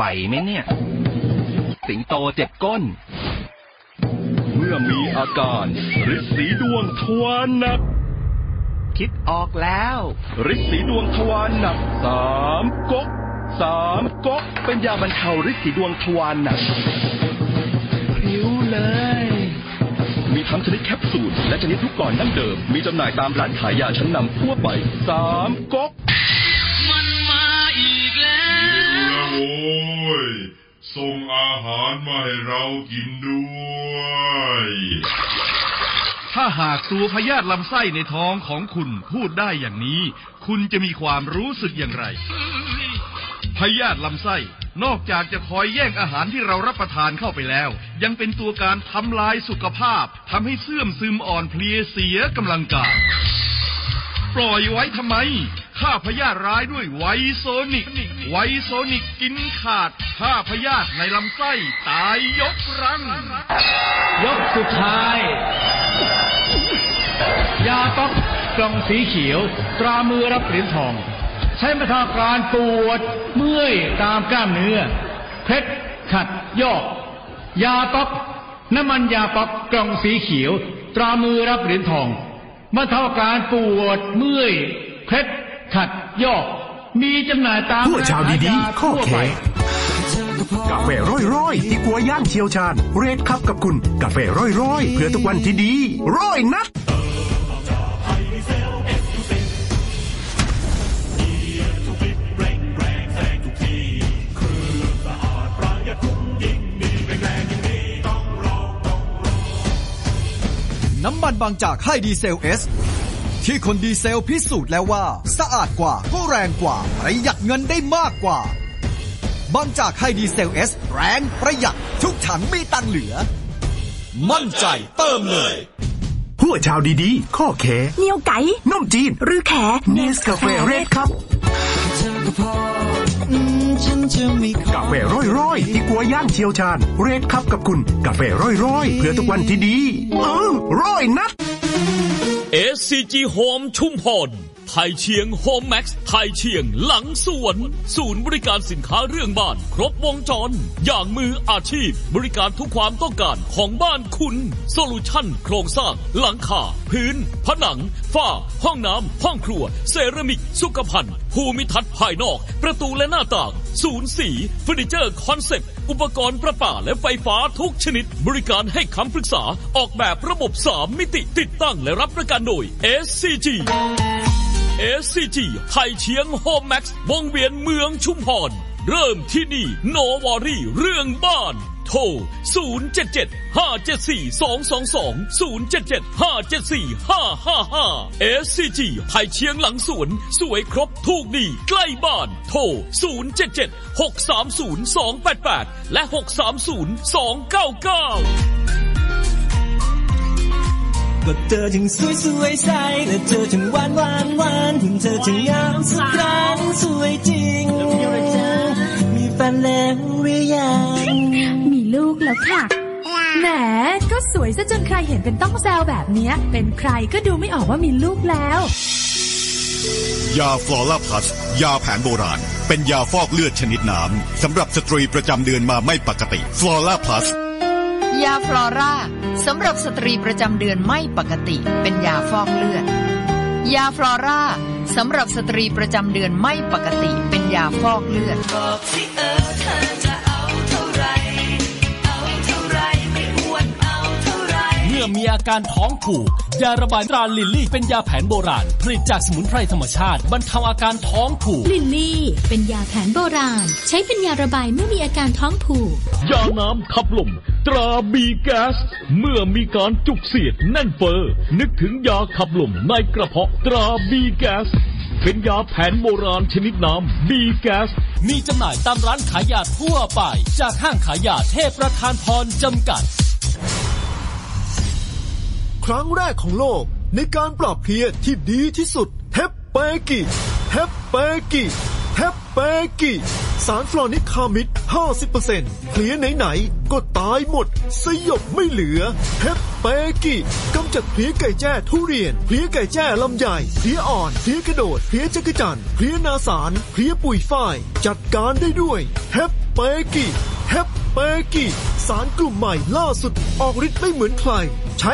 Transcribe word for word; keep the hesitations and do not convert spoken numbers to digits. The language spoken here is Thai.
ไหมเนี่ยสิงโตเจ็บก้นเมื่อมีอาการฤทธิ์สีดวงทวารหนักคิดออกแล้วฤทธิ์สีดวงทวารหนักสามก๊กสามก๊กเป็นยาบรรเทาฤทธิ์สีดวงทวารหนักพริ้วเลยมีทั้งชนิดแคปซูลและชนิดลูกกลอนดั้งเดิมมีจำหน่ายตามร้านขายยาชั้นนำทั่วไปสามก๊กมันมาอีกแล้วโอ้ยส่งอาหารมาให้เรากินด้วยถ้าหากตัวพยาธิลำไส้ในท้องของคุณพูดได้อย่างนี้คุณจะมีความรู้สึกอย่างไรพยาธิลำไส้นอกจากจะคอยแย่งอาหารที่เรารับประทานเข้าไปแล้วยังเป็นตัวการทำลายสุขภาพทำให้เสื่อมซึมอ่อนเพลียเสียกำลังกายปล่อยไว้ทำไมฆ่าพยาธิร้ายด้วยไวโซนิกไวโซนิกกินขาดฆ่าพยาธิในลำไส้ตายยกรังยกสุดท้ายยาต๊อกกล่องสีเขียวตรามือรับเหรียญทองใช้บรรเทาอาการปวดเมื่อยตามกล้ามเนื้อเคล็ดขัดยอกยาต๊อกน้ำมันยาต๊อกกล่องสีเขียวตรามือรับเหรียญทองบรรเทาอาการปวดเมื่อยเคล็ดขัดยอกมีจำหน่ายตามผู้ชาวดีๆข้อแขกกาแฟร้อยๆที่กัวย่างเชี่ยวชาญเรดคัพกับคุณกาแฟร้อยๆเพื่อทุกวันที่ดีร้อยนัดน้ำมันบางจากให้ดีเซล S ที่คนดีเซลพิสูจน์แล้วว่าสะอาดกว่าก็แรงกว่าประหยัดเงินได้มากกว่าบางจากให้ดีเซล S แรงประหยัดทุกถังมีตังเหลือมั่นใจเติมเลยผู้ชาวดีๆข้อแขเหนียวไก่นมจีนหรือแขเนสกาแฟเรดครับกาแฟร้อยๆที่กัวย่างเชี่ยวชาญเรดคัพกับคุณกาแฟร้อยๆเพื่อทุกวันที่ดีเออร้อยนัดเอส ซี จี Home ชุมพรไทยเชียงโฮมแม็กซ์ไทยเชียงหลังสวนศูนย์บริการสินค้าเรื่องบ้านครบวงจรอย่างมืออาชีพบริการทุกความต้องการของบ้านคุณโซลูชั่นโครงสร้างหลังคาพื้นผนังฝ้าห้องน้ำห้องครัวเซรามิกสุขภัณฑ์ภูมิทัศน์ภายนอกประตูและหน้าต่างศูนย์สีเฟอร์นิเจอร์คอนเซ็ปต์อุปกรณ์ประปาและไฟฟ้าทุกชนิดบริการให้คำปรึกษาออกแบบระบบสามมิติติดตั้งและรับประกันโดย เอส ซี จี เอส ซี จี ไทยเชียงโฮมแม็กซ์วงเวียนเมืองชุมพรเริ่มที่นี่โนวอรี่เรื่องบ้านโทรศูนย์ เจ็ด เจ็ด ห้า เจ็ด สี่ สอง สอง สอง ศูนย์ เจ็ด เจ็ด ห้า เจ็ด สี่ ห้า ห้า ห้า เอส ซี จี ไทยเชียงหลังสวนสวยครบถูกดีใกล้บ้านโทรศูนย์ เจ็ด เจ็ด หก สาม ศูนย์ สอง แปด แปดและ หก สาม ศูนย์ สอง เก้า เก้าก็เธอถึงสวยสวยใสและเธอถึงหวานหวานหวานถึงเธอถึงงามสักครั้งสวยจริงมีแฟนแล้วหรือยังมีลูกแล้วค่ะแหมก็สวยซะจนใครเห็นเป็นต้องแซวแบบนี้เป็นใครก็ดูไม่ออกว่ามีลูกแล้วยาฟลอร่าพลัสยาแผนโบราณเป็นยาฟอกเลือดชนิดน้ำสำหรับสตรีประจำเดือนมาไม่ปกติฟลอร่าพลัสยาฟลอร่าสำหรับสตรีประจำเดือนไม่ปกติเป็นยาฟอกเลือดยาฟลอร่าสำหรับสตรีประจำเดือนไม่ปกติเป็นยาฟอกเลือดบอกสิเออเธอจะเอาเท่าไรเอาเท่าไรไม่อ้วนเอาเท่าไรเมื่อมีอาการท้องผูกยาระบายตราลิลลี่เป็นยาแผนโบราณผลิตจากสมุนไพรธรรมชาติบรรเทาอาการท้องผูกลิลลี่เป็นยาแผนโบราณใช้เป็นยาระบายเมื่อมีอาการท้องผูกยาน้ำขับลมตราบีแก๊สเมื่อมีการจุกเสียดแน่นเฟ้อนึกถึงยาขับลมในกระเพาะตราบีแก๊สเป็นยาแผนโบราณชนิดน้ำบีแก๊สมีจำหน่ายตามร้านขายยาทั่วไปจากห้างขายยาเทพประธานพรจำกัดครั้งแรกของโลกในการปราบเพลียที่ดีที่สุดเทปเปกิเทปเปกิแฮปเปกิสารฟลอนิกคามิด ห้าสิบเปอร์เซ็นต์ เพลี้ยไหนๆก็ตายหมดสยบไม่เหลือแฮปเปกิกำจัดเพลี้ยไก่แจ้ทุเรียนเพลี้ยไก่แจ้ลำไยเพลี้ยอ่อนเพลี้ยกระโดดเพลี้ยจักรจั่นเพลี้ยนาสารเพลี้ยปุยฝ้ายจัดการได้ด้วยแฮปเปกิแฮปเปกิสารกลุ่มใหม่ล่าสุดออกฤทธิ์ไม่เหมือนใครใช้